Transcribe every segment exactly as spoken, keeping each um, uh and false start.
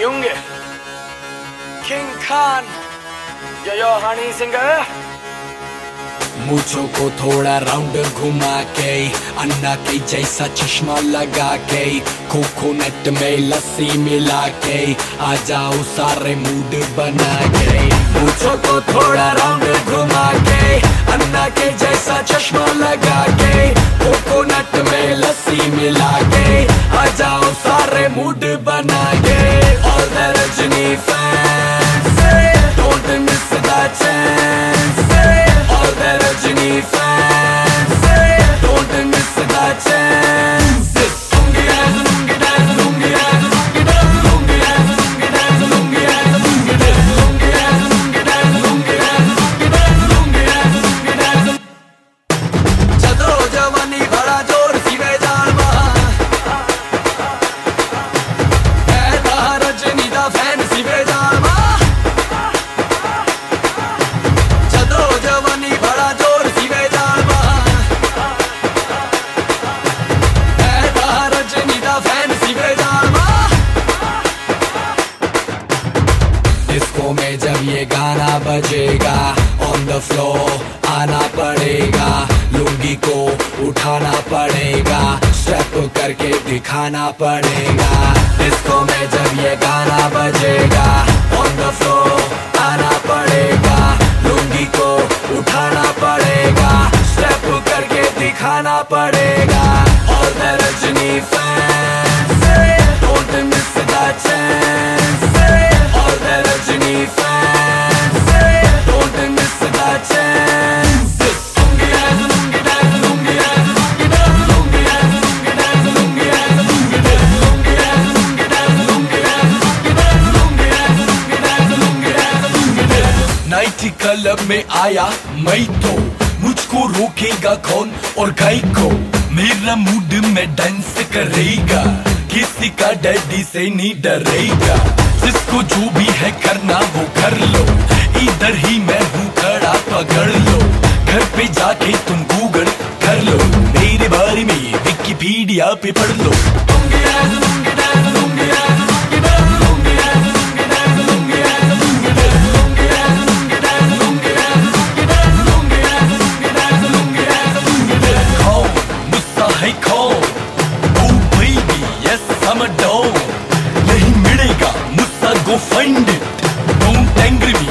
Junge, King Khan, yo yo Honey singer. मूंछों को थोड़ा राउंड घुमा के, अन्ना के जैसा चश्मा लगा के, कोकोनट में लस्सी मिला के, आ जाओ सारे मूड बना के। मूंछों को थोड़ा राउंड घुमा के, अन्ना के जैसा चश्मा लगा के, कोकोनट में लस्सी मिला के, आ जाओ सारे मूड बना के। All the Rajini fans, don't miss the chance. All the Rajini fans, don't miss the chance. Lungi dance, lungi dance, lungi dance, lungi dance, lungi dance, lungi dance, lungi dance, lungi dance, lungi dance, lungi dance, lungi dance, lungi dance, lungi dance. चलो जवानी बड़ा जोर सी वे जालमा, ऐसा रजनी दा fan सी वे जालमा। Disco में जब ये गाना बजेगा, ऑन द फ्लोर आना पड़ेगा, लुंगी को उठाना पड़ेगा, स्टेप करके दिखाना पड़ेगा। डिस्को में जब ये गाना बजेगा, ऑन द फ्लोर आना पड़ेगा, लुंगी को उठाना पड़ेगा, स्टेप करके दिखाना पड़ेगा। All the Rajini fans, don't miss the chance. All the Rajini fans, don't miss the chance. Lungi dance, lungi dance, lungi dance, lungi dance, lungi dance, lungi dance, lungi dance, lungi dance, lungi dance, lungi dance, lungi dance, lungi dance, lungi dance, lungi dance, lungi dance, lungi dance. Night club में आया मैं तो, मुझको रोकेगा कौन और गाय को, मेरा मूड में डांस करेगा, किसी का डैडी से नहीं डरेगा। जिसको जो भी है करना वो कर लो, इधर ही मैं हूँ खड़ा पकड़ लो, घर पे जाके तुम गूगल कर लो, मेरे बारे में विकिपीडिया पे पढ़ लो। Lungi dance, lungi dance, lungi dance, lungi dance, lungi dance, lungi dance, lungi dance, lungi dance, lungi dance, lungi dance, lungi dance, lungi dance, lungi dance, lungi dance, lungi dance, lungi dance. कौन मुझसा है कौन? Oh baby, yes I'm a dog. नहीं मिलेगा मुझसा, go find it. Don't angry me,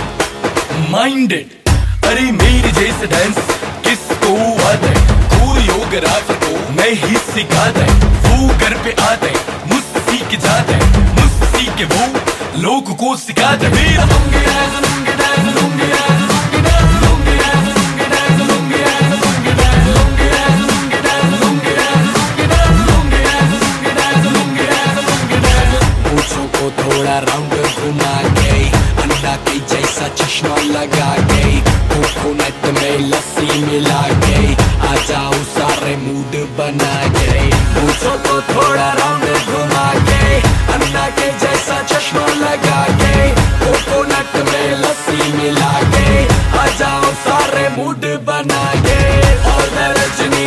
mind it. अरे मेरे जैसे डांस किसको आता है? कोरियोग्राफर को मैं ही सिखाता है, वो घर पे आता है, मुझसे सीख जाता है, मुझसे सीख के वो लोगों को सिखाता है। मेरा lungi dance, lungi dance, lungi dance, lungi dance, lungi dance, lungi dance, lungi dance, lungi dance, lungi dance, lungi dance, lungi dance, lungi dance, lungi dance, lungi dance, lungi dance, lungi dance. मूंछों को थोड़ा राउंड घुमा के, अन्ना के जैसा चश्मा लगा के, कोकोनट में लस्सी मिला के, आ जाओ सारे मूड बना के। मूंछों को थोड़ा राउंड घुमा के, अन्ना के जैसा चश्मा लगा के, कोकोनट में लस्सी मिला के, आ जाओ सारे मूड बना के। All the Rajini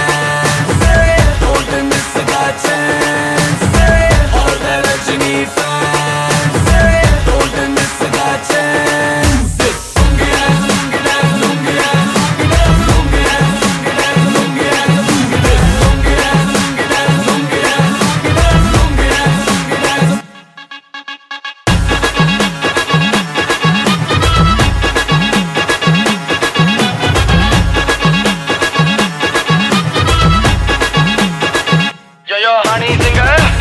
fans, don't miss the chance. All the Rajini fans, don't miss the chance. Lungi dance, lungi dance, lungi dance, lungi dance, lungi dance, lungi dance, lungi dance, lungi dance, lungi dance, lungi dance, lungi dance, lungi dance, lungi dance, lungi dance. Yo yo Honey singer.